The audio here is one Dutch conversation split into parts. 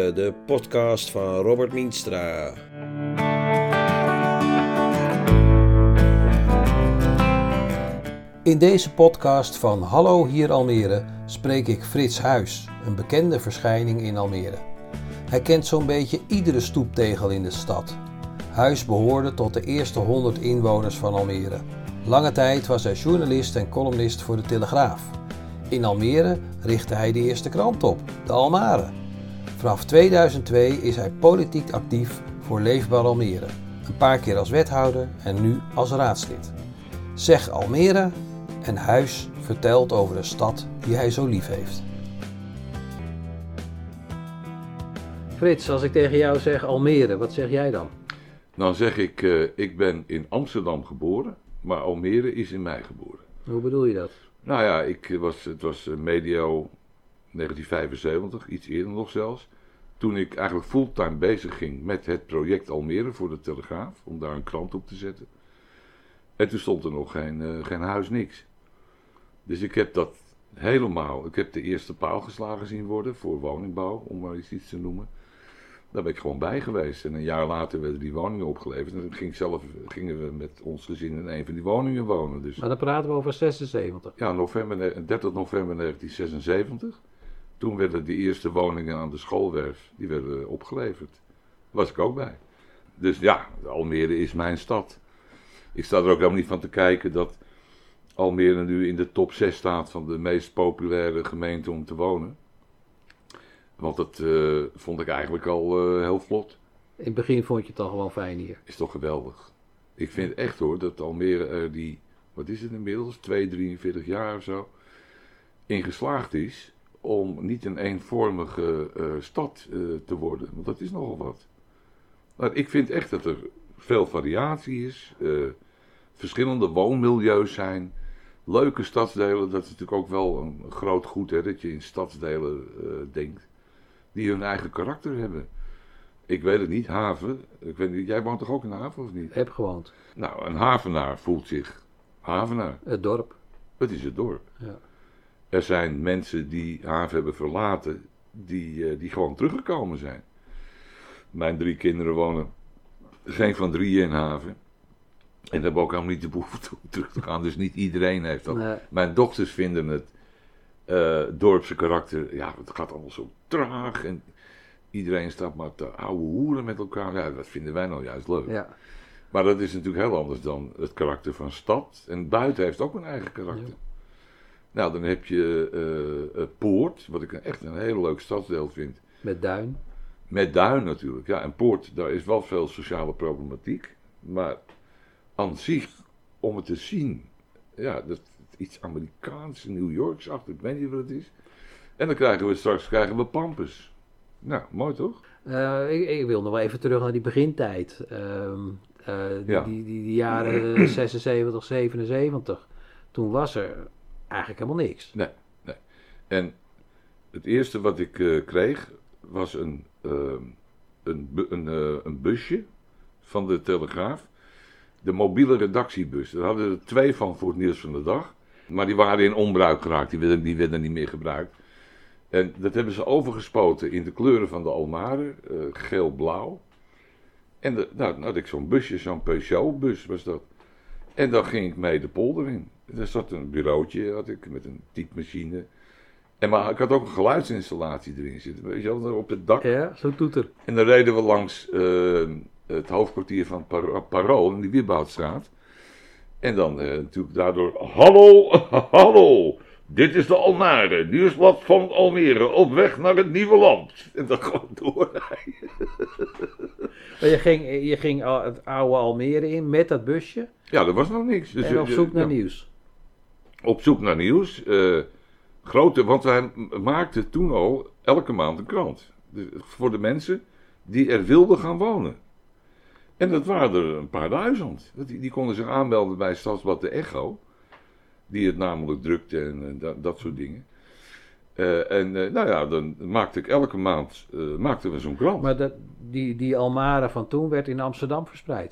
de podcast van Robert Mienstra. In deze podcast van Hallo hier Almere spreek ik Frits Huis, een bekende verschijning in Almere. Hij kent zo'n beetje iedere stoeptegel in de stad. Huis behoorde tot de eerste 100 inwoners van Almere. Lange tijd was hij journalist en columnist voor de Telegraaf. In Almere richtte hij de eerste krant op, de Almare. Vanaf 2002 is hij politiek actief voor Leefbaar Almere. Een paar keer als wethouder en nu als raadslid. Zeg Almere en Huis vertelt over de stad die hij zo lief heeft. Frits, als ik tegen jou zeg Almere, wat zeg jij dan? Dan zeg ik, ik ben in Amsterdam geboren, maar Almere is in mij geboren. Hoe bedoel je dat? Nou ja, het was medio 1975, iets eerder nog zelfs. Toen ik eigenlijk fulltime bezig ging met het project Almere voor de Telegraaf, om daar een krant op te zetten. En toen stond er nog geen huis, niks. Dus ik heb dat helemaal, ik heb de eerste paal geslagen zien worden voor woningbouw, om maar eens iets te noemen. Daar ben ik gewoon bij geweest. En een jaar later werden die woningen opgeleverd. En toen gingen we met ons gezin in een van die woningen wonen. Dus, Maar dan praten we over 76. ja, 30 november 1976. Toen werden de eerste woningen aan de Schoolwerf, die werden opgeleverd. Daar was ik ook bij. Dus ja, Almere is mijn stad. Ik sta er ook helemaal niet van te kijken dat Almere nu in de top 6 staat van de meest populaire gemeente om te wonen. Want dat vond ik eigenlijk al heel vlot. In het begin vond je het al gewoon fijn hier. Is toch geweldig. Ik vind echt hoor, dat Almere er wat is het inmiddels, 43 jaar of zo, in geslaagd is om niet een eenvormige stad te worden. Want dat is nogal wat. Maar ik vind echt dat er veel variatie is, verschillende woonmilieus zijn, leuke stadsdelen. Dat is natuurlijk ook wel een groot goed, hè, dat je in stadsdelen denkt, die hun eigen karakter hebben. Ik weet het niet, haven. Ik weet niet, jij woont toch ook in de haven of niet? Heb gewoond. Nou, een havenaar voelt zich havenaar. Het dorp. Het is het dorp. Ja. Er zijn mensen die haven hebben verlaten, die gewoon teruggekomen zijn. Mijn 3 kinderen wonen, geen van 3 in haven. En hebben ook helemaal niet de behoefte om terug te gaan. Dus niet iedereen heeft dat. Nee. Mijn dochters vinden het dorpse karakter, ja, het gaat allemaal zo traag. En iedereen staat maar te ouwe hoeren met elkaar. Ja, dat vinden wij nou juist leuk. Ja. Maar dat is natuurlijk heel anders dan het karakter van stad. En buiten heeft ook een eigen karakter. Ja. Nou, dan heb je Poort, wat ik echt een hele leuk stadsdeel vind. Met Duin. Met Duin natuurlijk. Ja, en Poort, daar is wel veel sociale problematiek. Maar aan zich, om het te zien, ja, dat iets Amerikaans, New Yorks-achtig, ik weet niet wat het is. En dan krijgen we straks Pampus. Nou, mooi toch? Ik wil nog wel even terug naar die begintijd. Ja. Die jaren 76, 77. Toen was er eigenlijk helemaal niks. Nee. En het eerste wat ik kreeg was een busje van de Telegraaf. De mobiele redactiebus. Daar hadden er 2 van voor het nieuws van de dag. Maar die waren in onbruik geraakt. Die werden niet meer gebruikt. En dat hebben ze overgespoten in de kleuren van de Almare. Geel-blauw. En nou had ik zo'n busje, zo'n Peugeot-bus was dat. En dan ging ik mee de polder in. Er zat een bureautje had ik, met een typemachine. Maar ik had ook een geluidsinstallatie erin zitten. Weet je wel, op het dak. Ja, zo'n toeter. En dan reden we langs het hoofdkwartier van Parool in de Wieboudstraat. En dan natuurlijk daardoor, hallo, dit is de Almere, nieuwsblad van Almere, op weg naar het nieuwe land. En dan gewoon doorrijden. Maar je ging het oude Almere in met dat busje Ja, er was nog niks. Dus en op zoek naar ja, nieuws. Op zoek naar nieuws. Want wij maakten toen al elke maand een krant. Dus voor de mensen die er wilden gaan wonen. En dat waren er een paar duizend. Die konden zich aanmelden bij Stadsblad de Echo. Die het namelijk drukte en dat soort dingen. Nou ja, dan maakte ik elke maand maakten we zo'n krant. Maar die Almare van toen werd in Amsterdam verspreid.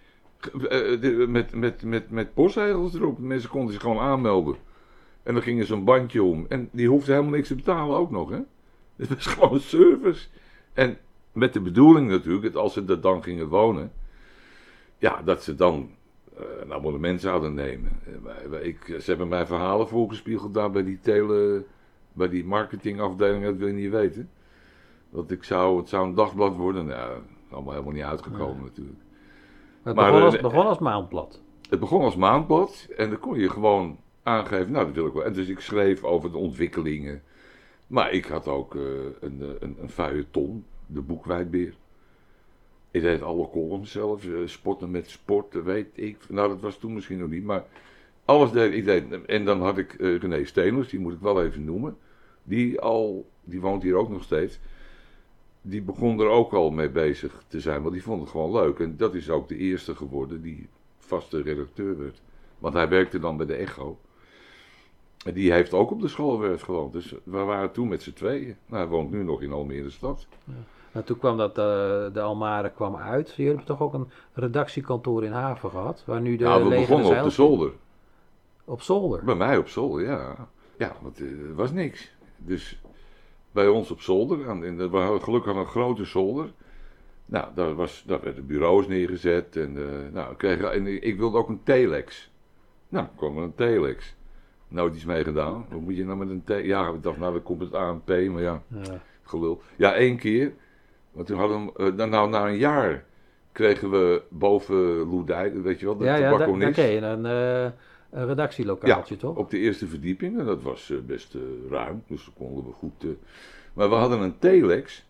Met postzegels erop. Mensen konden zich gewoon aanmelden. En dan ging er zo'n bandje om. En die hoefde helemaal niks te betalen ook nog, hè. Het was gewoon service. En met de bedoeling natuurlijk, dat als ze er dan gingen wonen, ja, dat ze dan een abonnement zouden nemen. Ze hebben mij verhalen voorgespiegeld daar bij die marketingafdeling, dat wil je niet weten. Dat het zou een dagblad worden. Nou, dat is allemaal helemaal niet uitgekomen natuurlijk. Het begon als maandblad. Het begon als maandblad en dan kon je gewoon aangeven, nou dat wil ik wel. En dus ik schreef over de ontwikkelingen. Maar ik had ook een feuilleton, de Boekwijdbeer. Ik deed alle columns zelf, sporten met sport, weet ik. Nou, dat was toen misschien nog niet, maar alles deed ik. En dan had ik René Steeners, die moet ik wel even noemen. Die woont hier ook nog steeds. Die begon er ook al mee bezig te zijn, want die vond het gewoon leuk. En dat is ook de eerste geworden die vaste redacteur werd. Want hij werkte dan bij de Echo. En die heeft ook op de Schoolwerf gewoond. Dus we waren toen met z'n tweeën. Nou, hij woont nu nog in Almere stad. Ja. Nou, toen kwam de Almare kwam uit. Jullie hebben toch ook een redactiekantoor in Haven gehad? Waar nu we begonnen op de zolder. Op zolder? Bij mij op zolder, ja. Ja, want er was niks. Dus bij ons op zolder. We hadden gelukkig een grote zolder. Nou, daar werden bureaus neergezet. En ik wilde ook een telex. Nou, kwam er een telex. Nooit iets mee gedaan. Wat moet je nou met een telex? Ja, ik dacht, nou, dan komt het ANP, maar ja. Gelul. Ja, 1 keer. Want toen hadden we, na een jaar kregen we boven Loedijk, weet je wel, de tobacconist. Daar kreeg je een redactielokaaltje, toch? Op de eerste verdieping. En dat was best ruim, dus dan konden we goed. Maar we hadden een telex.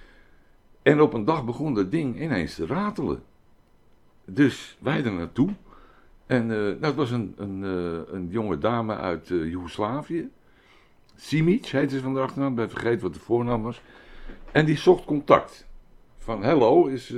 En op een dag begon dat ding ineens te ratelen. Dus wij er naartoe. En het was een jonge dame uit Joegoslavië. Simic heette ze van de achternaam, ik ben vergeten wat de voornaam was. En die zocht contact. Van hello is...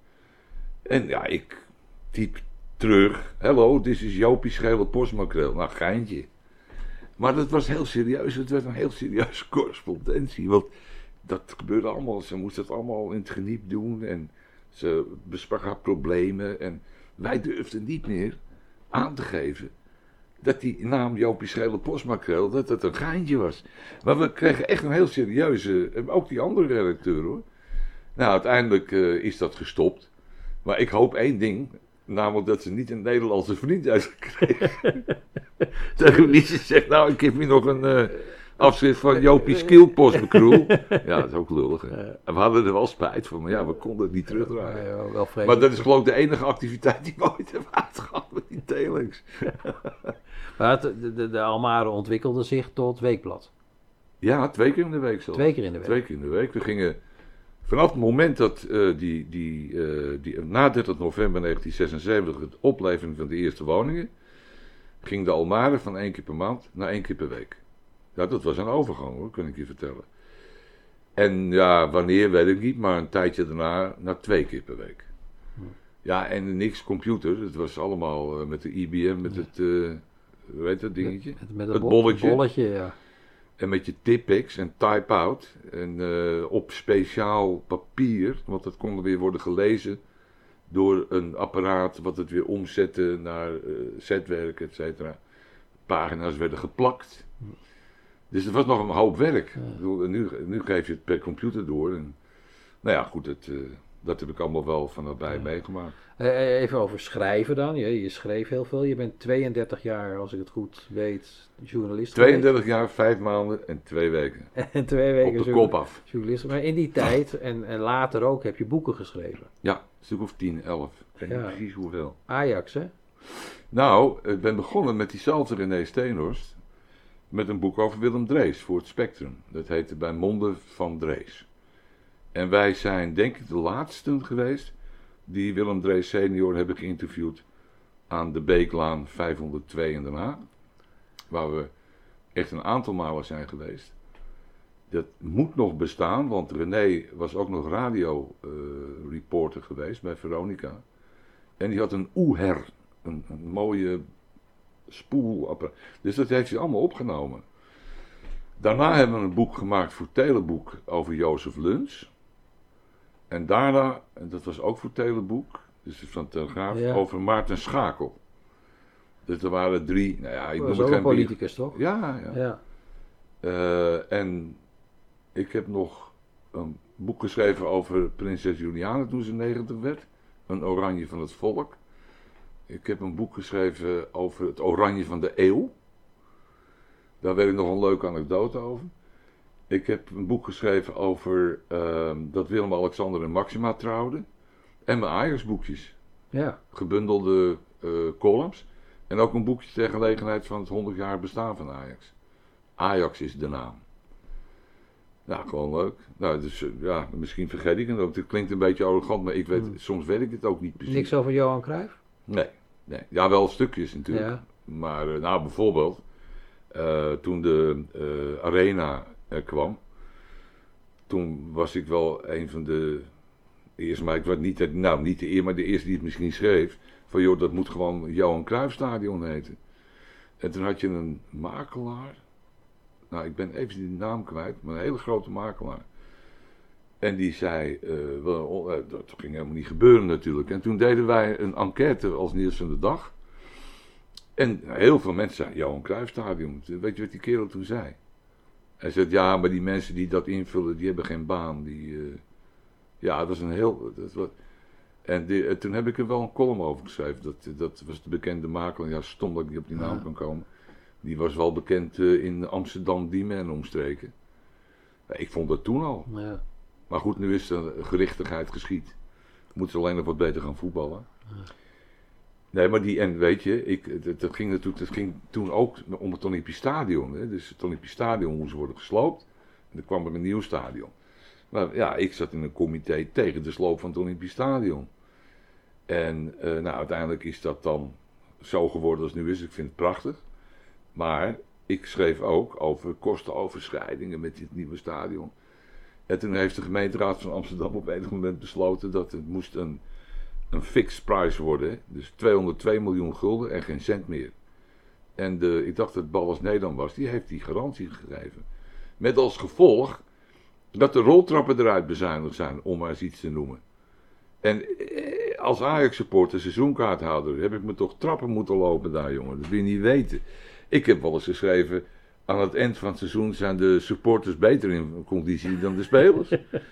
En ja, ik typ terug. Hello, dit is Jopie Schele Postmakreel. Nou, geintje. Maar dat was heel serieus. Het werd een heel serieuze correspondentie. Want dat gebeurde allemaal. Ze moest het allemaal in het geniep doen. En ze besprak haar problemen. En wij durfden niet meer aan te geven dat die naam Jopie Schele Postmakreel, dat het een geintje was. Maar we kregen echt een heel serieuze, ook die andere redacteur hoor. Nou, uiteindelijk is dat gestopt. Maar ik hoop 1 ding, namelijk dat ze niet een Nederlandse vriend uitgekregen. Tegen wie ze zegt, nou ik heb hier nog een afschrift van Jopie Schele Postmakreel. Ja, dat is ook lullig. Hè? En we hadden er wel spijt van, maar ja, we konden het niet terugdraaien. Ja, maar dat is geloof ik de enige activiteit die we ooit hebben uitgehad met die telex. Maar de Almare ontwikkelde zich tot weekblad. Ja, 2 keer in de week zelfs. 2 keer in de week. 2 keer in de week. We gingen vanaf het moment dat na 30 november 1976 het oplevering van de eerste woningen, ging de Almare van 1 keer per maand naar 1 keer per week. Ja, dat was een overgang hoor, kan ik je vertellen. En ja, wanneer weet ik niet, maar een tijdje daarna naar 2 keer per week. Ja, en niks computer. Het was allemaal met de IBM, met het, hoe heet dat dingetje? Met het bolletje, ja. En met je Tipex en type-out. En op speciaal papier, want dat kon weer worden gelezen door een apparaat wat het weer omzette naar zetwerk, et cetera. Pagina's werden geplakt. Dus er was nog een hoop werk. Ja. Ik bedoel, nu geef je het per computer door. En, nou ja, goed, dat heb ik allemaal wel van nabij meegemaakt. Even over schrijven dan. Je schreef heel veel. Je bent 32 jaar, als ik het goed weet, journalist 32 jaar, 5 maanden en 2 weken. En 2 weken op de kop af. Journalist. Maar in die tijd en later ook heb je boeken geschreven. Ja, een stuk of 10, 11. Ik weet niet precies hoeveel. Ajax, hè? Nou, ik ben begonnen met diezelfde René Steenhorst. Met een boek over Willem Drees voor het Spectrum. Dat heette Bij Monden van Drees. En wij zijn denk ik de laatsten geweest die Willem Drees senior hebben geïnterviewd aan de Beeklaan 502 in Den Haag. Waar we echt een aantal malen zijn geweest. Dat moet nog bestaan, want René was ook nog radioreporter geweest bij Veronica. En die had een Oeher, een mooie spoelapparaat. Dus dat heeft hij allemaal opgenomen. Daarna hebben we een boek gemaakt voor Teleboek over Jozef Luns. En daarna, en dat was ook voor Teleboek, dus van Telegraaf, over Maarten Schakel. Dus er waren 3, nou ja, ik noem het geen politicus toch? Ja. En ik heb nog een boek geschreven over prinses Juliana toen ze 90 werd. Een oranje van het volk. Ik heb een boek geschreven over het oranje van de eeuw. Daar weet ik nog een leuke anekdote over. Ik heb een boek geschreven over dat Willem-Alexander en Maxima trouwden. En mijn Ajax-boekjes. Ja. Gebundelde columns. En ook een boekje ter gelegenheid van het 100 jaar bestaan van Ajax. Ajax is de naam. Nou, gewoon leuk. Nou, dus ja, misschien vergeet ik het ook. Het klinkt een beetje arrogant, maar ik weet, soms weet ik het ook niet precies. Niks over Johan Cruijff? Nee. Ja, wel stukjes natuurlijk. Ja. Maar nou, bijvoorbeeld, toen de Arena er kwam, toen was ik wel een van de eerste, maar ik was niet de eerste, maar de eerste die het misschien schreef, van joh, dat moet gewoon Johan Cruijffstadion heten. En toen had je een makelaar, nou ik ben even die naam kwijt, maar een hele grote makelaar. En die zei, dat ging helemaal niet gebeuren natuurlijk. En toen deden wij een enquête als Nieuws van de Dag. En heel veel mensen zeiden, Johan Cruijffstadion. Weet je wat die kerel toen zei? Hij zei, ja, maar die mensen die dat invullen, die hebben geen baan. Ja, dat was een heel... En toen heb ik er wel een column over geschreven. Dat was de bekende makelaar. Ja, stom dat ik niet op die naam kan komen. Die was wel bekend in Amsterdam, Diemen en omstreken. Ja, ik vond dat toen al. Ja. Maar goed, nu is de gerichtigheid geschied. Moeten ze alleen nog wat beter gaan voetballen. Nee, maar en weet je, dat ging toen ook om het Olympisch Stadion. Hè? Dus het Olympisch Stadion moest worden gesloopt. En dan kwam er een nieuw stadion. Maar ja, ik zat in een comité tegen de sloop van het Olympisch Stadion. En nou, uiteindelijk is dat dan zo geworden als het nu is. Ik vind het prachtig. Maar ik schreef ook over kostenoverschrijdingen met dit nieuwe stadion. En toen heeft de gemeenteraad van Amsterdam op enig moment besloten dat het moest een fixed price worden. Hè? Dus 202 miljoen gulden en geen cent meer. En ik dacht dat Ballas Nedam was, die heeft die garantie gegeven. Met als gevolg dat de roltrappen eruit bezuinigd zijn, om maar eens iets te noemen. En als Ajax-supporter, seizoenkaarthouder, heb ik me toch trappen moeten lopen daar, jongen. Dat wil je niet weten. Ik heb wel eens geschreven, aan het eind van het seizoen zijn de supporters beter in conditie dan de spelers.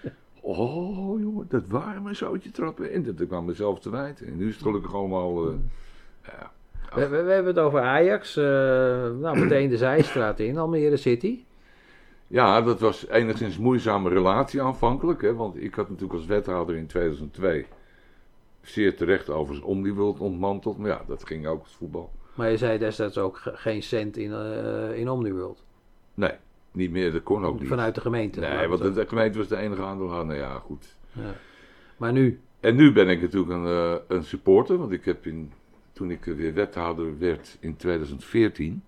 Oh, jongen, dat waren mijn zootje trappen. En dat kwam mezelf te wijten. En nu is het gelukkig allemaal... ja. We hebben het over Ajax. Meteen de zijstraat in, Almere City. Ja, dat was enigszins een moeizame relatie aanvankelijk. Hè, want ik had natuurlijk als wethouder in 2002 zeer terecht overigens Omniworld ontmanteld. Maar ja, dat ging ook het voetbal. Maar je zei destijds ook geen cent in Omniworld. Nee, niet meer. Dat kon ook niet. Vanuit de gemeente. Nee, want de gemeente was de enige aandeelhouder. Nou ja, goed. Ja. Maar nu? En nu ben ik natuurlijk een supporter. Want ik heb toen ik weer wethouder werd in 2014...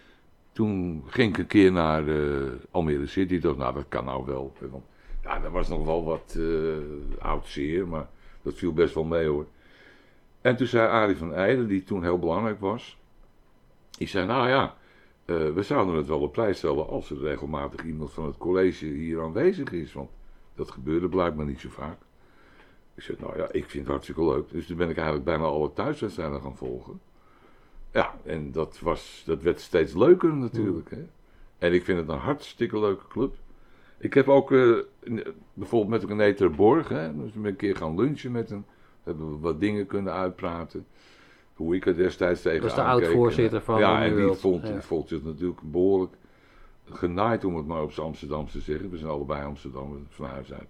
Toen ging ik een keer naar Almere City. Ik dacht, nou, dat kan nou wel. Want, ja, er was nog wel wat oud zeer, maar dat viel best wel mee, hoor. En toen zei Arie van Eijden, die toen heel belangrijk was. Die zei, nou ja, we zouden het wel op prijs stellen als er regelmatig iemand van het college hier aanwezig is. Want dat gebeurde blijkbaar niet zo vaak. Ik zei, nou ja, ik vind het hartstikke leuk. Dus toen ben ik eigenlijk bijna alle thuiswedstrijden gaan volgen. Ja, en dat werd steeds leuker natuurlijk. Hè? En ik vind het een hartstikke leuke club. Ik heb ook bijvoorbeeld met René ter Borg, hè, dus we een keer gaan lunchen met hem. Hebben we wat dingen kunnen uitpraten. Hoe ik er destijds tegen Dat is de oud-voorzitter van ja, en die vond zich natuurlijk behoorlijk genaaid, om het maar op zijn Amsterdams te zeggen. We zijn allebei Amsterdam van huis uit.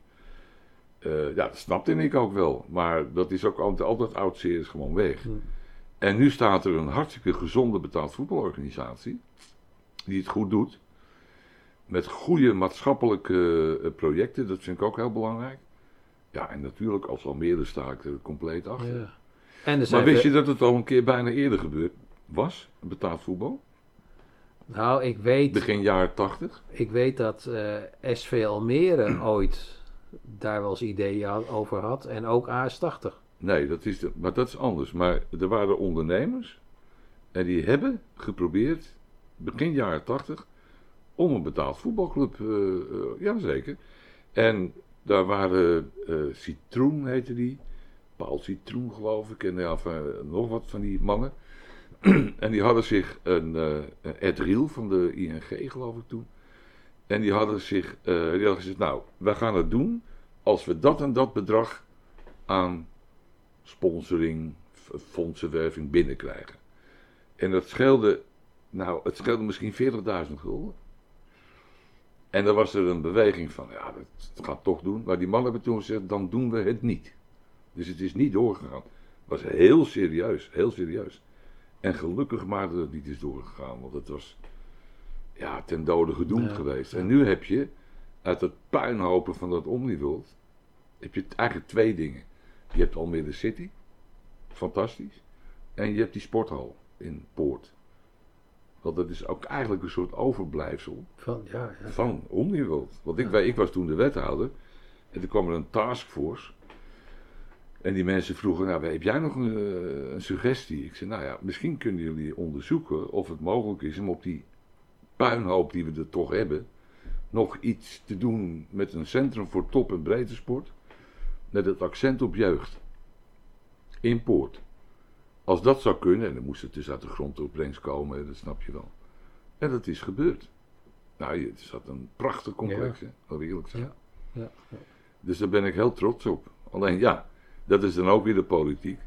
Ja, dat snapte ik ook wel. Maar dat is ook altijd oud zeer is gewoon weg. En nu staat er een hartstikke gezonde betaald voetbalorganisatie. Die het goed doet. Met goede maatschappelijke projecten. Dat vind ik ook heel belangrijk. Ja, en natuurlijk als Almere sta ik er compleet achter. Ja. En maar wist je dat het al een keer bijna eerder gebeurd was? Betaald voetbal? Nou, ik weet... Begin jaren 80. Ik weet dat SV Almere ooit daar wel eens ideeën over had. En ook AS80. Nee, maar dat is anders. Maar er waren ondernemers en die hebben geprobeerd, begin jaren 80, om een betaald voetbalclub, jazeker. En daar waren Citroen, heette die, Paul Citroen geloof ik, en ja, nog wat van die mannen. En die hadden zich een Ed Riel van de ING geloof ik toen. En die hadden gezegd, nou, wij gaan het doen als we dat en dat bedrag aan sponsoring, fondsenwerving binnenkrijgen. En dat scheelde, het scheelde misschien 40.000 gulden. En dan was er een beweging van, ja, dat gaat toch doen. Maar die mannen hebben toen gezegd, dan doen we het niet. Dus het is niet doorgegaan. Het was heel serieus, heel serieus. En gelukkig maar dat het niet is doorgegaan, want het was ten dode gedoemd geweest. En nu heb je, uit het puinhopen van dat Omniworld, heb je eigenlijk twee dingen. Je hebt Almere City, fantastisch. En je hebt die sporthal in Poort. Want dat is ook eigenlijk een soort overblijfsel van Omniworld. Want ik was toen de wethouder en toen kwam er een taskforce. En die mensen vroegen, nou, heb jij nog een suggestie? Ik zei, nou ja, misschien kunnen jullie onderzoeken of het mogelijk is om op die puinhoop die we er toch hebben, nog iets te doen met een centrum voor top- en breedte sport, met het accent op jeugd. In Poort. Als dat zou kunnen, en dan moest het dus uit de grondopbrengst komen, dat snap je wel. En dat is gebeurd. Nou, het zat een prachtig complex, hè, dat wil ik eerlijk zeggen. Ja. Dus daar ben ik heel trots op. Alleen dat is dan ook weer de politiek.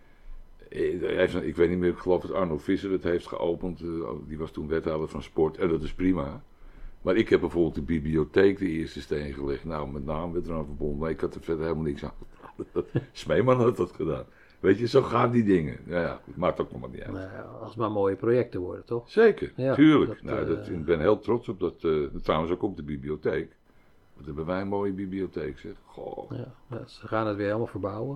Ik weet niet meer, ik geloof dat Arno Visser het heeft geopend. Die was toen wethouder van sport en dat is prima. Maar ik heb bijvoorbeeld de bibliotheek de eerste steen gelegd. Nou, met naam werd eraan verbonden, maar ik had er verder helemaal niks aan. Smeeman had dat gedaan. Weet je, zo gaan die dingen. Ja, maakt ook nog maar niet uit. Nou, als het maar mooie projecten worden, toch? Zeker, Ja, tuurlijk. Ik ben heel trots op dat. Trouwens ook op de bibliotheek. Wat hebben wij een mooie bibliotheek, zeg. Goh. Ja, ze gaan het weer helemaal verbouwen.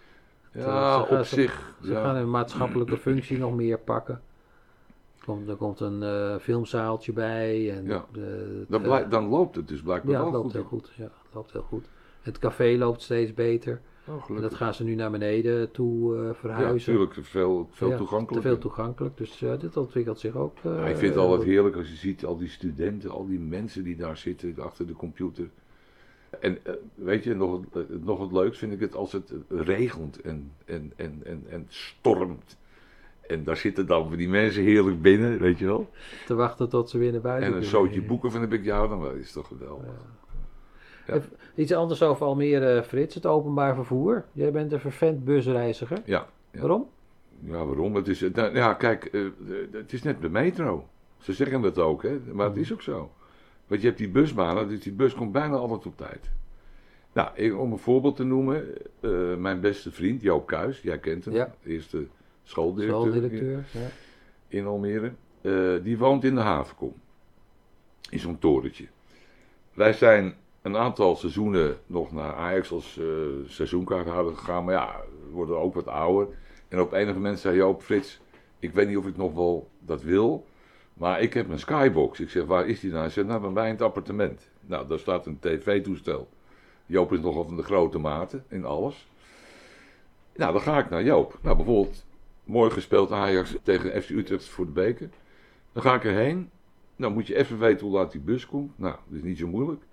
Op Ze zich. gaan hun maatschappelijke functie nog meer pakken. Er komt een filmzaaltje bij. En dan loopt het dus blijkbaar wel loopt goed. Heel goed. Ja, het loopt heel goed. Het café loopt steeds beter. En dat gaan ze nu naar beneden toe verhuizen. Ja, natuurlijk. Veel toegankelijker. Te veel toegankelijk. Dus dit ontwikkelt zich ook. Ik vind het altijd heerlijk als je ziet al die studenten, al die mensen die daar zitten achter de computer. En weet je, nog het leukst vind ik het als het regent en stormt. En daar zitten dan die mensen heerlijk binnen, weet je wel. Te wachten tot ze weer naar buiten En een zootje boeken van heb ik jou, dan is toch geweldig. Ja. Iets anders over Almere, Frits, het openbaar vervoer. Jij bent een vervent busreiziger. Ja. Waarom? Ja, waarom? Het is, kijk, het is net de metro. Ze zeggen dat ook, hè? Maar het is ook zo. Want je hebt die busbanen, dus die bus komt bijna altijd op tijd. Nou, om een voorbeeld te noemen, mijn beste vriend Joop Kuijs, jij kent hem, eerste schooldirecteur in Almere. Die woont in de Havenkom, in zo'n torentje. Wij zijn een aantal seizoenen nog naar Ajax als seizoenkaarthouder gegaan, maar we worden ook wat ouder. En op enig moment zei Joop, Frits, ik weet niet of ik nog wel dat wil, maar ik heb een skybox. Ik zeg, waar is die nou? Hij zegt, nou, bij mij in het appartement. Nou, daar staat een tv-toestel. Joop is nogal van de grote mate in alles. Nou, dan ga ik naar Joop. Nou, bijvoorbeeld, mooi gespeeld Ajax tegen FC Utrecht voor de beker. Dan ga ik erheen. Nou, moet je even weten hoe laat die bus komt. Nou, dat is niet zo moeilijk.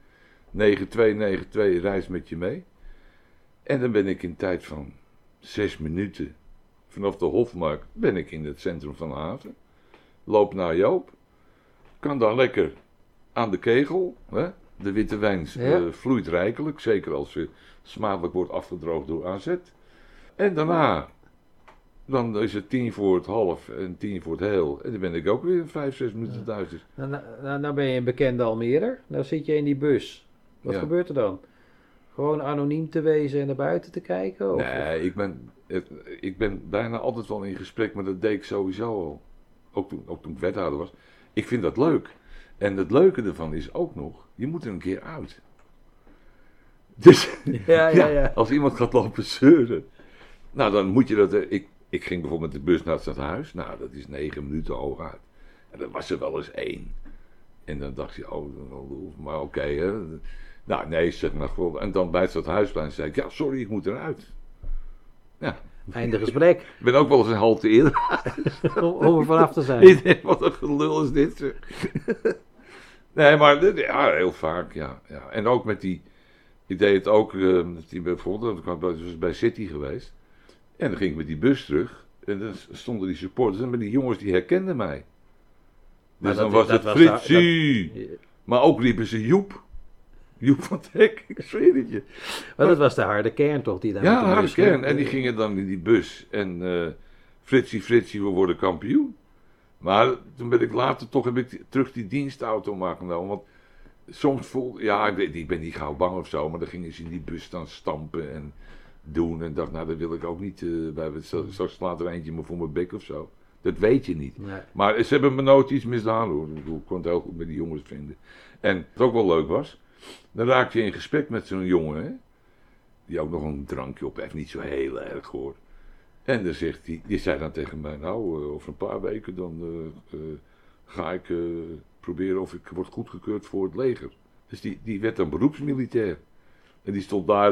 9292 reis met je mee. En dan ben ik in tijd van 6 minuten vanaf de Hofmarkt ben ik in het centrum van de haven. Loop naar Joop. Kan daar lekker aan de kegel. Hè? De witte wijn vloeit rijkelijk. Zeker als ze smakelijk wordt afgedroogd door AZ. En daarna, dan is het 11:50 en 11:50. En dan ben ik ook weer 5-6 minuten thuis. Nou ben je een bekende Almerer. Nou zit je in die bus. Wat gebeurt er dan? Gewoon anoniem te wezen en naar buiten te kijken? Of? Nee, ik ben bijna altijd wel in gesprek, maar dat deed ik sowieso al. Ook toen ik wethouder was. Ik vind dat leuk. En het leuke ervan is ook nog, je moet er een keer uit. Dus als iemand gaat lopen zeuren, nou dan moet je dat. Ik ging bijvoorbeeld met de bus naar het stadhuis. Nou, dat is 9 minuten hooguit. En dan was er wel eens 1. En dan dacht je, maar oké, hè. Nou, nee, zeg maar gewoon. En dan bij het stadhuisplein zei ik, ja, sorry, ik moet eruit. Ja. Einde gesprek. Ik ben ook wel eens een halte eerder. om er vanaf te zijn. Ik denk, wat een gelul is dit. Nee, maar heel vaak, ja. En ook met die. Ik deed het ook, bijvoorbeeld, ik was bij City geweest. En dan ging ik met die bus terug. En dan stonden die supporters. En die jongens die herkenden mij. Dus dan was het Fritsie. Maar ook riepen ze Joep. Joep van het Hek, ik zweer het je. Maar dat was de harde kern toch? Die daar Ja, met de harde bus kern. ging? En die gingen dan in die bus. En Fritsie, we worden kampioen. Maar toen ben ik later toch, heb ik terug die dienstauto maar genomen. Want soms voelde, ik ben niet gauw bang of zo. Maar dan gingen ze in die bus staan stampen en doen. En dacht, nou dat wil ik ook niet. Straks slaat er eentje me voor mijn bek of zo. Dat weet je niet. Nee. Maar ze hebben me nooit iets misdaan hoor. Ik kon het heel goed met die jongens vinden. En wat ook wel leuk was. Dan raak je in gesprek met zo'n jongen. Hè, die ook nog een drankje op heeft. Niet zo heel erg hoor. En dan zegt die zei dan tegen mij, nou, over een paar weken dan ga ik proberen of ik word goedgekeurd voor het leger. Dus die werd dan beroepsmilitair. En die stond daar,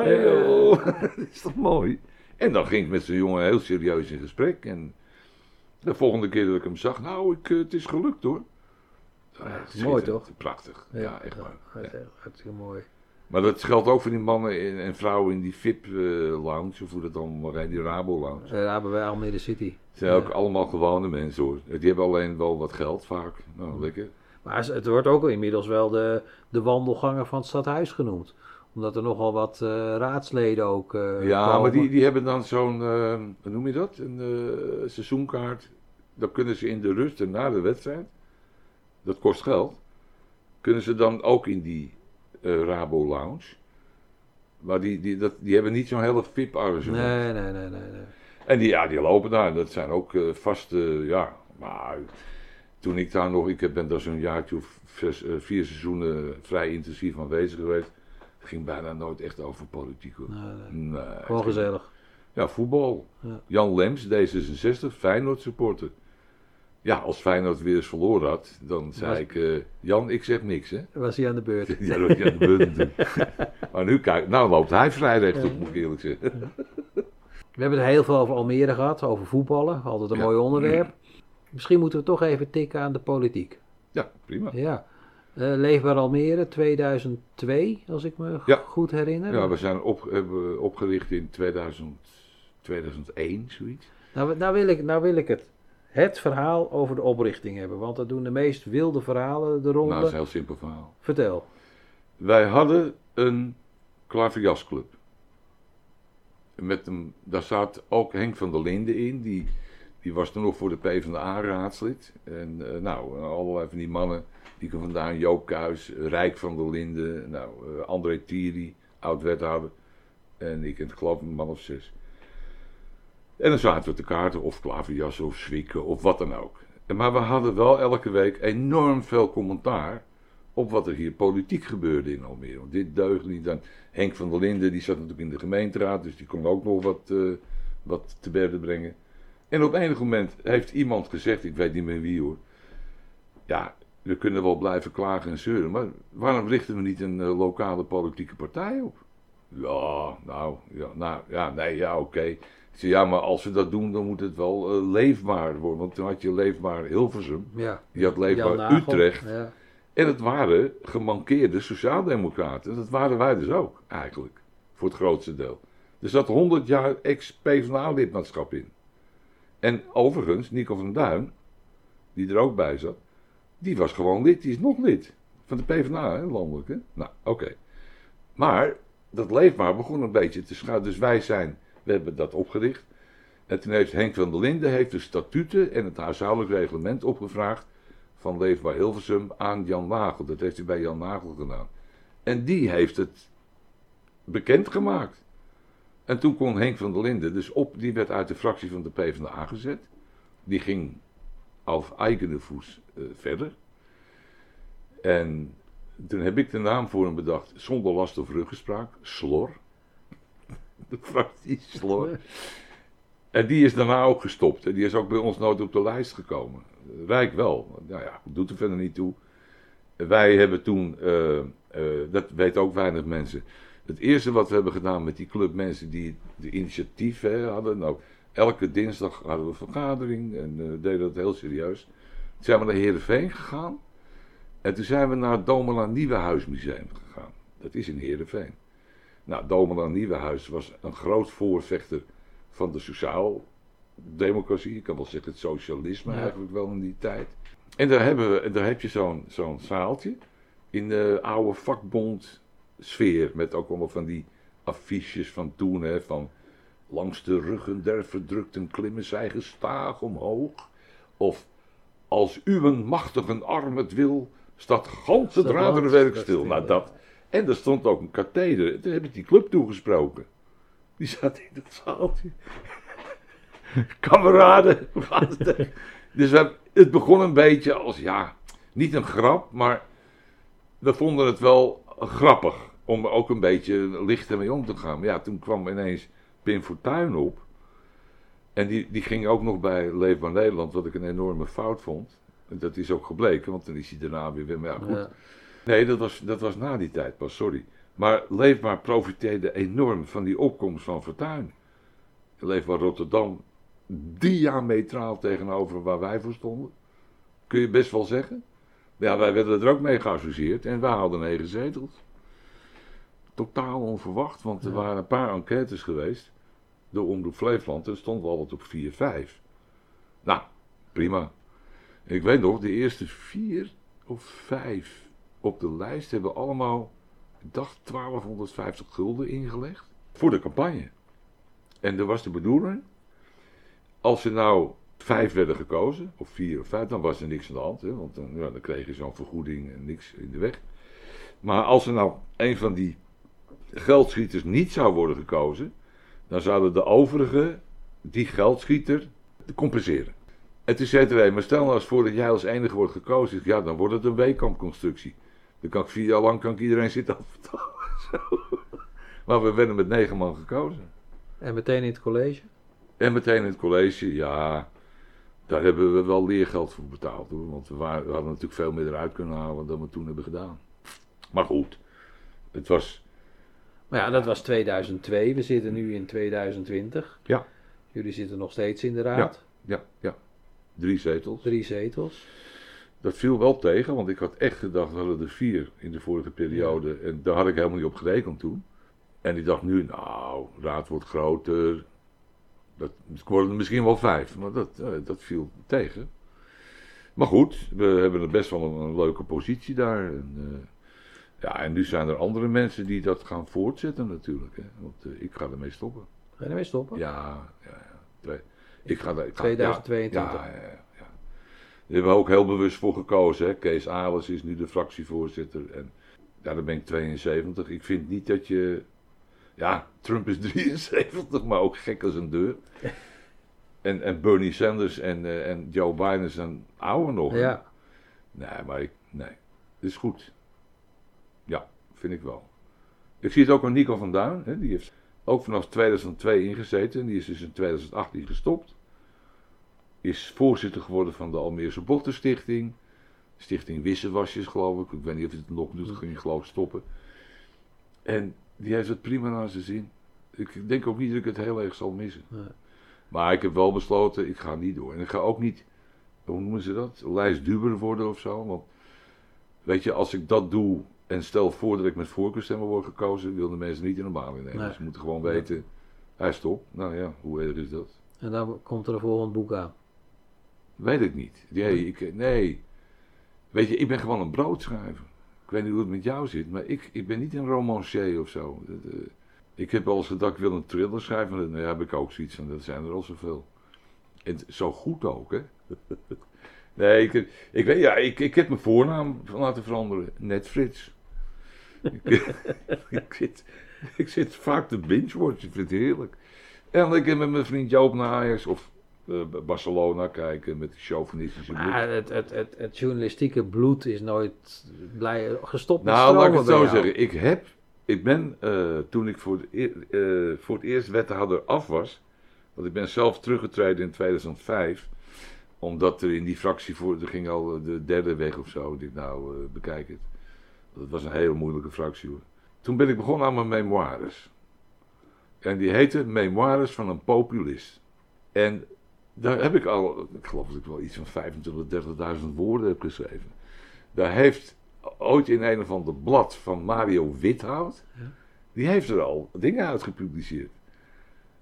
dat is toch mooi? En dan ging ik met zo'n jongen heel serieus in gesprek. En de volgende keer dat ik hem zag, nou, het is gelukt hoor. Mooi toch? Prachtig, ja echt waar. Ja. Hartstikke mooi. Maar dat geldt ook voor die mannen en vrouwen in die VIP-lounge, of hoe dat dan heet, die Rabo-lounge. Rabo bij Almere City. Het zijn ook allemaal gewone mensen hoor. Die hebben alleen wel wat geld vaak. Nou, lekker. Maar het wordt ook inmiddels wel de wandelganger van het stadhuis genoemd. Omdat er nogal wat raadsleden ook ja, komen. maar die hebben dan zo'n, hoe noem je dat? Een seizoenkaart. Dan kunnen ze in de rust en na de wedstrijd, dat kost geld, kunnen ze dan ook in die Rabo Lounge. Maar die hebben niet zo'n hele VIP-arrangement. Nee. En die lopen daar. Dat zijn ook vaste, maar toen ik daar nog, ik ben daar zo'n jaartje of 4 seizoenen vrij intensief aanwezig geweest. Het ging bijna nooit echt over politiek hoor. Nee, gewoon gezellig. Ja, voetbal. Ja. Jan Lems, D66, Feyenoord supporter. Ja, als Feyenoord weer eens verloren had, dan zei ik, Jan, ik zeg niks hè. Was hij aan de beurt? Ja, dat was hij aan de beurt natuurlijk. Maar nu loopt hij vrij rechtop, moet ik eerlijk zeggen. We hebben het heel veel over Almere gehad, over voetballen, altijd een mooi onderwerp. Misschien moeten we toch even tikken aan de politiek. Ja, prima. Ja. Leefbaar Almere 2002, als ik me goed herinner. Ja, we zijn hebben opgericht in 2001, zoiets. Nou wil ik het verhaal over de oprichting hebben, want dat doen de meest wilde verhalen de ronde. Nou, dat is een heel simpel verhaal. Vertel. Wij hadden een klaverjasclub. Daar zat ook Henk van der Linden in, die was toen nog voor de PvdA-raadslid. En allerlei van die mannen, die komen vandaan, Joop Kuijs, Rijk van der Linden, André Thierry, oud-wethouder. En ik geloof een man of 6. En dan zaten we te kaarten, of klaverjassen, of zwikken, of wat dan ook. Maar we hadden wel elke week enorm veel commentaar op wat er hier politiek gebeurde in Almere. Want dit deugde niet aan. Henk van der Linden, die zat natuurlijk in de gemeenteraad, dus die kon ook nog wat te berde brengen. En op enig moment heeft iemand gezegd, ik weet niet meer wie hoor, ja, we kunnen wel blijven klagen en zeuren, maar waarom richten we niet een lokale politieke partij op? Oké. Ik zei, ja, maar als we dat doen, dan moet het wel leefbaar worden. Want toen had je leefbaar Hilversum, die had leefbaar Utrecht. Ja. En het waren gemankeerde sociaaldemocraten. Dat waren wij dus ook, eigenlijk, voor het grootste deel. Er zat 100 jaar ex-PvdA-lidmaatschap in. En overigens, Nico van Duin, die er ook bij zat, die was gewoon lid, die is nog lid. Van de PvdA, hè, landelijk. Hè? Nou, oké. Maar dat leefbaar begon een beetje te schuiven. Dus we hebben dat opgericht. En toen heeft Henk van der Linden de statuten en het huishoudelijk reglement opgevraagd van Leefbaar Hilversum aan Jan Nagel. Dat heeft hij bij Jan Nagel gedaan. En die heeft het bekendgemaakt. En toen kon Henk van der Linden, die werd uit de fractie van de PvdA gezet. Die ging auf eigene voet verder. En toen heb ik de naam voor hem bedacht, zonder last of ruggespraak, Slor. De fractie Slor. En die is daarna ook gestopt. En die is ook bij ons nooit op de lijst gekomen. Rijk wel. Nou ja, doet er verder niet toe. Wij hebben toen, dat weten ook weinig mensen. Het eerste wat we hebben gedaan met die club mensen die de initiatief hadden. Nou, elke dinsdag hadden we een vergadering en deden dat heel serieus. Toen zijn we naar Heerenveen gegaan. En toen zijn we naar het Domela Nieuwenhuismuseum gegaan. Dat is in Heerenveen. Nou, Domela Nieuwenhuis was een groot voorvechter van de sociaaldemocratie. Ik kan wel zeggen het socialisme eigenlijk wel in die tijd. En daar heb je zo'n zaaltje. in de oude vakbond sfeer. Met ook allemaal van die affiches van toen, hè, van langs de ruggen der verdrukten klimmen zij gestaag omhoog. Of als uw machtige arm het wil, staat gans het raderwerk stil. Nou, dat. En er stond ook een katheder. Toen heb ik die club toegesproken. Die zat in dat zaaltje. Kameraden. Dus het begon een beetje als, ja, niet een grap, maar we vonden het wel grappig. Om er ook een beetje lichter mee om te gaan. Maar ja, toen kwam ineens Pim Fortuyn op. En die ging ook nog bij Leefbaar Nederland, wat ik een enorme fout vond. Dat is ook gebleken, want dan is hij daarna weer... Maar ja, goed. Ja. Nee, dat was na die tijd pas, sorry. Maar Leefbaar profiteerde enorm van die opkomst van Fortuyn. Leefbaar Rotterdam, diametraal tegenover waar wij voor stonden. Kun je best wel zeggen. Ja, wij werden er ook mee geassocieerd en wij hadden 9 zetels. Totaal onverwacht, want er waren een paar enquêtes geweest door Omroep Flevoland en er stonden we altijd op 4-5. Nou, prima. Ik weet nog, de eerste 4 of 5 op de lijst hebben allemaal, ik dacht, 1250 gulden ingelegd voor de campagne. En er was de bedoeling, als er nou 5 werden gekozen, of 4 of 5, dan was er niks aan de hand, hè, want dan kreeg je zo'n vergoeding en niks in de weg. Maar als er nou een van die geldschieters niet zou worden gekozen, dan zouden de overigen die geldschieter compenseren. En toen zei hij, maar stel nou eens voor dat jij als enige wordt gekozen, ja, dan wordt het een weekkampconstructie. Dan kan ik 4 jaar lang iedereen zitten afbetalen. Maar we werden met 9 man gekozen. En meteen in het college? En meteen in het college, ja, daar hebben we wel leergeld voor betaald hoor. Want we hadden natuurlijk veel meer eruit kunnen halen dan we toen hebben gedaan. Maar goed, het was... Maar ja, dat was 2002, we zitten nu in 2020. Ja. Jullie zitten nog steeds in de raad. Ja. 3 zetels. 3 zetels. Dat viel wel tegen, want ik had echt gedacht, we hadden er 4 in de vorige periode. Ja. En daar had ik helemaal niet op gerekend toen. En ik dacht nu, nou, de raad wordt groter. Het worden er misschien wel 5, maar dat viel tegen. Maar goed, we hebben er best wel een leuke positie daar. En nu zijn er andere mensen die dat gaan voortzetten natuurlijk. Hè? Want ik ga ermee stoppen. Ga je ermee stoppen? Ja. Ik ga 2022. Ja. Daar hebben we ook heel bewust voor gekozen. Hè? Kees Alers is nu de fractievoorzitter. En daar ben ik 72. Ik vind niet dat je... Ja, Trump is 73, maar ook gek als een deur. En Bernie Sanders en Joe Biden zijn ouder nog. Ja. Nee. Het is goed. Ja, vind ik wel. Ik zie het ook aan Nico van Duin. Hè? Die heeft ook vanaf 2002 ingezeten. Die is dus in 2018 gestopt. Is voorzitter geworden van de Almeerse Bochtenstichting. Stichting Wissewasjes, geloof ik. Ik weet niet of hij het nog doet. Ging geloof ik stoppen. En die heeft het prima naar zijn zin. Ik denk ook niet dat ik het heel erg zal missen. Nee. Maar ik heb wel besloten, ik ga niet door. En ik ga ook niet, hoe noemen ze dat? Lijstduber worden of zo. Want weet je, als ik dat doe en stel voor dat ik met voorkeurstemmen word gekozen, willen de mensen niet in een baan innemen. Nee. Dus ze moeten gewoon weten, hij stopt. Nou ja, hoe erg is dat? En dan komt er een volgend boek aan. Weet ik niet. Nee. Weet je, ik ben gewoon een broodschrijver. Ik weet niet hoe het met jou zit, maar ik ben niet een romancier of zo. Ik heb al eens gedacht, ik wil een thriller schrijven. En daar heb ik ook zoiets van, dat zijn er al zoveel. En zo goed ook, hè. Nee, ik heb mijn voornaam laten veranderen. Net Frits. ik zit vaak te binge-watchen, ik vind het heerlijk. En ik heb met mijn vriend Joop naar Ajax of Barcelona kijken met de chauvinistische bloed. Het journalistieke bloed is nooit gestopt met stromen. Nou, laat ik het zo zeggen. Ik ben, toen ik voor het eerst wethouder af was, want ik ben zelf teruggetreden in 2005, omdat er in die fractie er ging al de derde weg of zo, bekijk het. Dat was een hele moeilijke fractie hoor. Toen ben ik begonnen aan mijn memoires. En die heette Memoires van een populist. En daar heb ik al, ik geloof dat ik wel iets van 25.000, 30.000 woorden heb geschreven. Daar heeft ooit in een of ander blad van Mario Without, die heeft er al dingen uit gepubliceerd.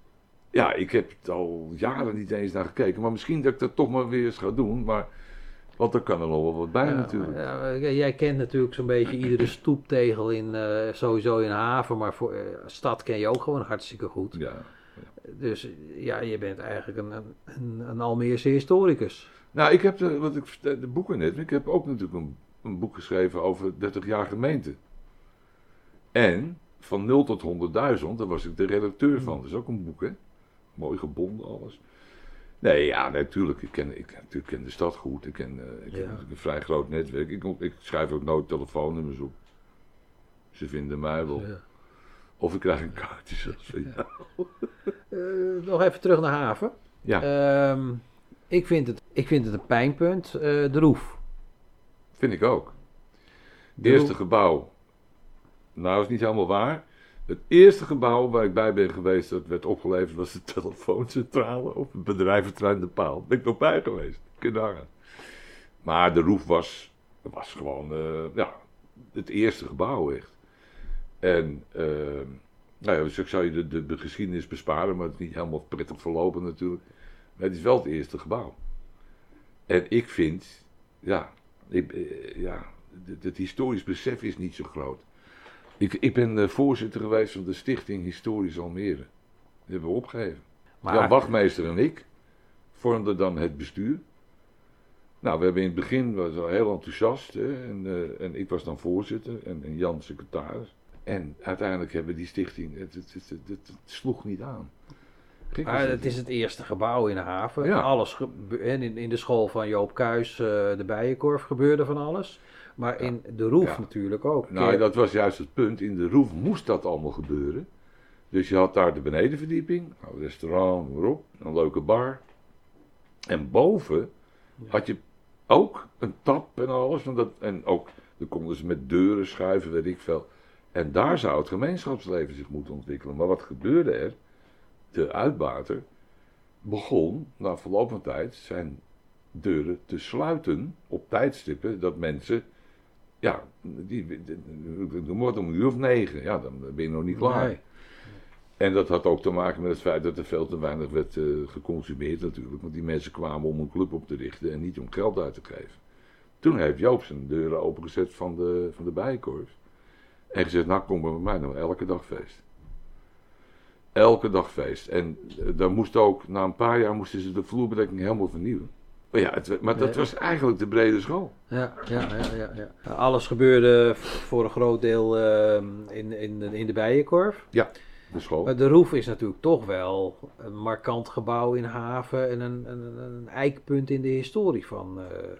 Ja, ik heb het al jaren niet eens naar gekeken, maar misschien dat ik dat toch maar weer eens ga doen. Maar Want er kan er nog wel wat bij natuurlijk. Jij kent natuurlijk zo'n beetje iedere stoeptegel sowieso in haven, maar voor stad ken je ook gewoon hartstikke goed. Ja. Dus ja, je bent eigenlijk een Almeerse historicus. Nou, ik heb de boeken net. Ik heb ook natuurlijk een boek geschreven over 30 jaar gemeente. En van 0 tot 100.000, daar was ik de redacteur van. Dat is ook een boek, hè. Mooi gebonden, alles. Nee, ja, natuurlijk. Ik ken de stad goed. Ik ken natuurlijk een vrij groot netwerk. Ik schrijf ook nooit telefoonnummers op. Ze vinden mij wel. Ja. Of ik krijg een kaartje zelfs van jou. Nog even terug naar haven. Ja. Ik vind het een pijnpunt. De Roef. Vind ik ook. Het eerste gebouw. Nou, dat is niet helemaal waar. Het eerste gebouw waar ik bij ben geweest, dat werd opgeleverd, was de telefooncentrale op het bedrijventerrein De Paal. Daar ben ik nog bij geweest. Kun je nagaan. Maar de Roef was gewoon het eerste gebouw echt. En dus ik zou je de geschiedenis besparen, maar het is niet helemaal prettig verlopen natuurlijk. Maar het is wel het eerste gebouw. En ik vind, het historisch besef is niet zo groot. Ik ben voorzitter geweest van de Stichting Historisch Almere. Die hebben we opgegeven. Maar Jan Wachtmeester en ik vormden dan het bestuur. Nou, we hebben in het begin was heel enthousiast. Hè, en ik was dan voorzitter en Jan secretaris. En uiteindelijk hebben we die stichting, het sloeg niet aan. Het is het eerste gebouw in de haven. Ja. Alles in de school van Joop Kuijs, de Bijenkorf, gebeurde van alles. Maar in de Roef natuurlijk ook. Nou, dat was juist het punt. In de Roef moest dat allemaal gebeuren. Dus je had daar de benedenverdieping, een restaurant, waarop, een leuke bar. En boven had je ook een tap en alles. En ook, dan konden ze met deuren schuiven, weet ik veel. En daar zou het gemeenschapsleven zich moeten ontwikkelen. Maar wat gebeurde er? De uitbater begon, na verloop van tijd, zijn deuren te sluiten op tijdstippen dat mensen, om 9:00, ja, dan ben je nog niet klaar. Nee. En dat had ook te maken met het feit dat er veel te weinig werd geconsumeerd natuurlijk, want die mensen kwamen om een club op te richten en niet om geld uit te geven. Toen heeft Joop zijn deuren opengezet van de Bijenkorf en gezegd, nou kom maar bij mij, nou elke dag feest. Elke dag feest. En daar moest ook, na een paar jaar moesten ze de vloerbedekking helemaal vernieuwen. Maar dat was eigenlijk de brede school. Ja. Alles gebeurde voor een groot deel in de Bijenkorf. Ja, de school. Maar de Roef is natuurlijk toch wel een markant gebouw in haven en een eikpunt in de historie van.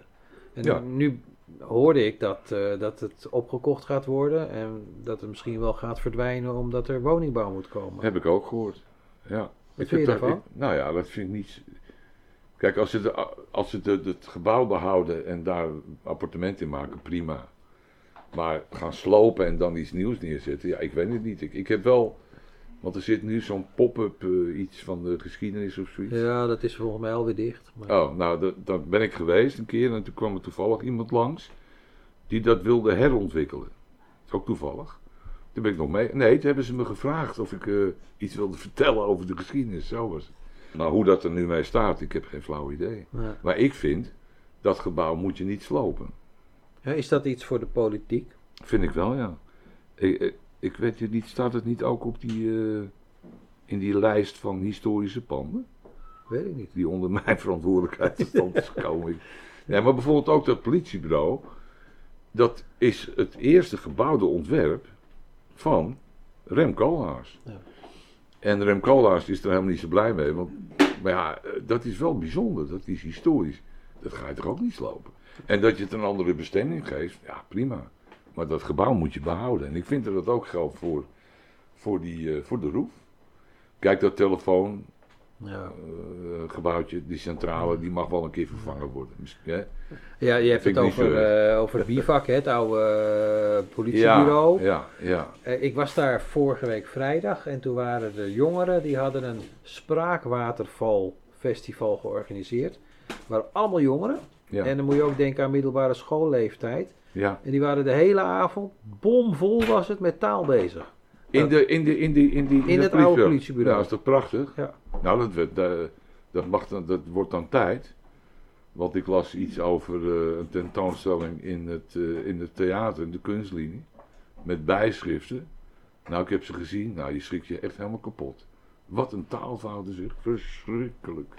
Nu hoorde ik dat het opgekocht gaat worden en dat het misschien wel gaat verdwijnen omdat er woningbouw moet komen. Heb ik ook gehoord. Ja. Wat vind je daarvan? Dat vind ik niet. Kijk, als ze het gebouw behouden en daar appartementen in maken, prima. Maar gaan slopen en dan iets nieuws neerzetten, ik weet het niet. Ik heb wel, want er zit nu zo'n pop-up iets van de geschiedenis of zoiets. Ja, dat is volgens mij alweer dicht. Maar... Oh, nou, daar ben ik geweest een keer en toen kwam er toevallig iemand langs die dat wilde herontwikkelen. Dat is ook toevallig. Toen ben ik nog mee. Nee, toen hebben ze me gevraagd of ik iets wilde vertellen over de geschiedenis. Zo was het. Nou, hoe dat er nu mee staat, ik heb geen flauw idee. Ja. Maar ik vind, dat gebouw moet je niet slopen. Ja, is dat iets voor de politiek? Vind ik wel, ja. Ik weet niet, staat het niet ook op in die lijst van historische panden? Weet ik niet. Die onder mijn verantwoordelijkheid stand is gekomen. Ja, maar bijvoorbeeld ook dat politiebureau. Dat is het eerste gebouwde ontwerp van Rem Koolhaas. Ja. En Rem Koolhaas is er helemaal niet zo blij mee. Maar dat is wel bijzonder. Dat is historisch. Dat ga je toch ook niet slopen. En dat je het een andere bestemming geeft, ja prima. Maar dat gebouw moet je behouden. En ik vind dat ook geldt voor de Roef. Kijk, dat telefoon... gebouwtje, die centrale, die mag wel een keer vervangen worden. Hè? Ja, je hebt het over het BIVAC, het oude politiebureau. Ja. Ik was daar vorige week vrijdag en toen waren de jongeren, die hadden een spraakwatervalfestival georganiseerd. Het waren allemaal jongeren. Ja. En dan moet je ook denken aan middelbare schoolleeftijd. Ja. En die waren de hele avond, bomvol was het, met taal bezig. In het oude politiebureau. Ja, is toch prachtig? Ja. Nou, dat wordt dan tijd Want ik las iets over een tentoonstelling in het theater, in de kunstlinie. Met bijschriften. Nou, ik heb ze gezien. Nou, je schrikt je echt helemaal kapot. Wat een taalfouten zeg. Verschrikkelijk.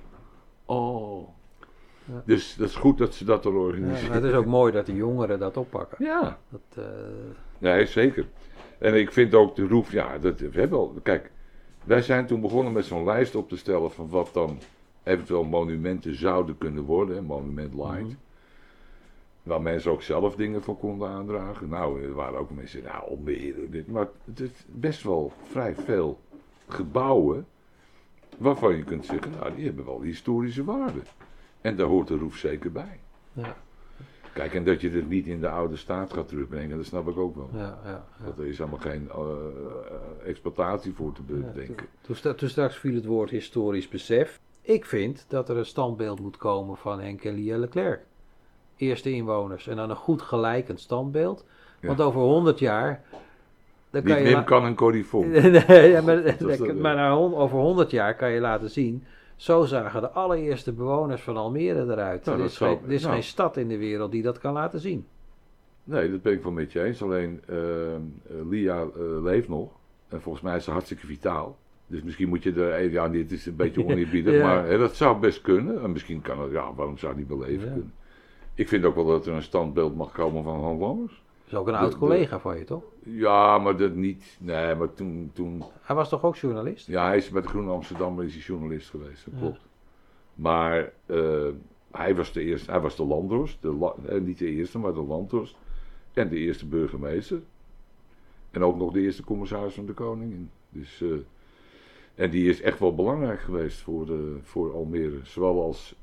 Oh. Ja. Dus dat is goed dat ze dat er organiseren. Ja, maar het is ook mooi dat de jongeren dat oppakken. Ja. Dat, Nee, zeker. En ik vind ook de roep, ja, we hebben al, kijk, wij zijn toen begonnen met zo'n lijst op te stellen van wat dan eventueel monumenten zouden kunnen worden, een monument light. Mm-hmm. Waar mensen ook zelf dingen voor konden aandragen. Nou, er waren ook mensen, nou, Almere, dit. Maar het is best wel vrij veel gebouwen waarvan je kunt zeggen, nou, die hebben wel historische waarde. En daar hoort de roef zeker bij. ja, Kijk, en dat je het niet in de oude staat gaat terugbrengen, dat snap ik ook wel. ja. Dat er is helemaal geen exploitatie voor te bedenken. Toen straks viel het woord historisch besef. Ik vind dat er een standbeeld moet komen van Henk en Lia Leclerc. Eerste inwoners. En dan een goed gelijkend standbeeld. Ja. Want over 100 jaar... Dan Niet kan je Wim kan en Corrie Vonk. nee, ja, maar dat, over 100 jaar kan je laten zien... Zo zagen de allereerste bewoners van Almere eruit. Nou, er is geen stad in de wereld die dat kan laten zien. Nee, dat ben ik wel met je eens. Alleen Lia leeft nog. En volgens mij is ze hartstikke vitaal. Dus misschien moet je er... Ja, dit is een beetje oneerbiedig. Ja. Maar dat zou best kunnen. En misschien kan het... Ja, waarom zou het niet wel leven kunnen? Ik vind ook wel dat er een standbeeld mag komen van Han Lammers. Dat is ook een oud collega van je, toch? Ja, maar dat niet... Nee, maar toen... Hij was toch ook journalist? Ja, hij is bij de Groene Amsterdammer is hij journalist geweest, dat klopt. Maar hij was de eerste, hij was de landhorst, niet de eerste, maar de landhorst. En de eerste burgemeester. En ook nog de eerste commissaris van de koningin. Dus, en die is echt wel belangrijk geweest voor Almere. Zowel als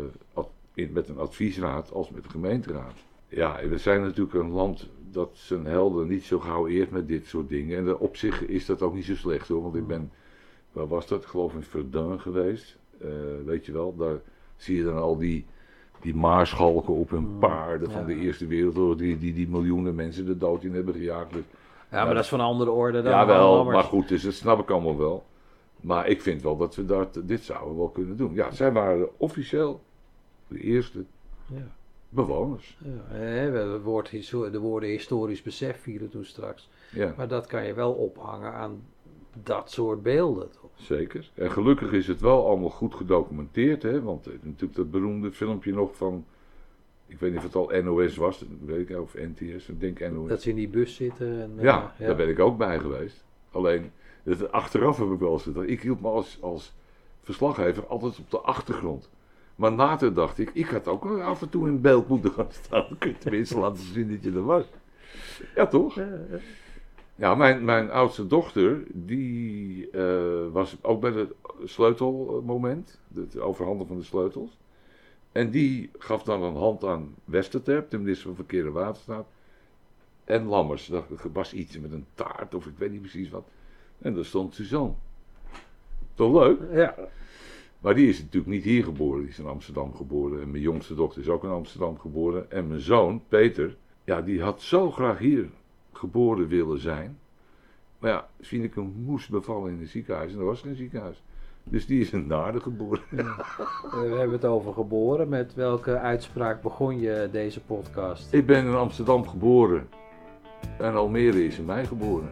met een adviesraad als met de gemeenteraad. Ja, we zijn natuurlijk een land dat zijn helden niet zo gauw eert met dit soort dingen. En op zich is dat ook niet zo slecht hoor. Want ik ben, waar was dat? Ik geloof in Verdun geweest. Weet je wel, daar zie je dan al die maarschalken op hun paarden van de Eerste Wereldoorlog. Die miljoenen mensen de dood in hebben gejaagd. Dus, Ja, maar dat is van een andere orde dan ja, wel, Lammers. maar goed, dus dat snap ik allemaal wel. Maar ik vind wel dat we dit zouden wel kunnen doen. Ja, zij waren officieel de eerste bewoners. Ja, de woorden historisch besef vielen toen straks. Ja. Maar dat kan je wel ophangen aan dat soort beelden. Toch? Zeker. En gelukkig is het wel allemaal goed gedocumenteerd. Hè? Want natuurlijk dat beroemde filmpje nog van... Ik weet niet of het al NOS was. Dat weet ik, of NTS. Ik denk NOS. Dat ze in die bus zitten. En, ja, daar ben ik ook bij geweest. Alleen, achteraf heb ik wel eens gedacht. Ik hield me als verslaggever altijd op de achtergrond. Maar later dacht ik had ook wel af en toe in beeld moeten gaan staan. Dan kun je tenminste laten zien dat je er was. Ja, toch? Ja, mijn oudste dochter, die was ook bij het sleutelmoment. Het overhandigen van de sleutels. En die gaf dan een hand aan Westerterp, de minister van Verkeer en Waterstaat. En Lammers. Er was iets met een taart of ik weet niet precies wat. En daar stond Suzanne. Toch leuk? Ja. Maar die is natuurlijk niet hier geboren, die is in Amsterdam geboren. En mijn jongste dochter is ook in Amsterdam geboren. En mijn zoon, Peter, ja, die had zo graag hier geboren willen zijn. Maar ja, Fieneke moest bevallen in een ziekenhuis en er was geen ziekenhuis. Dus die is in Naarden geboren. Ja. We hebben het over geboren. Met welke uitspraak begon je deze podcast? Ik ben in Amsterdam geboren. En Almere is in mij geboren.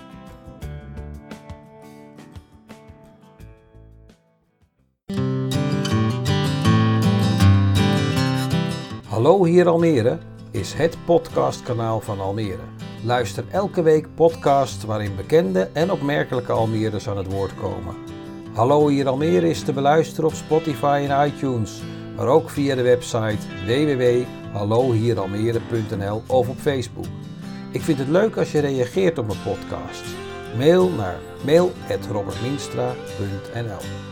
Hallo hier Almere is het podcastkanaal van Almere. Luister elke week podcasts waarin bekende en opmerkelijke Almeerders aan het woord komen. Hallo hier Almere is te beluisteren op Spotify en iTunes, maar ook via de website www.hallohieralmere.nl of op Facebook. Ik vind het leuk als je reageert op mijn podcast. Mail naar mail@robertminstra.nl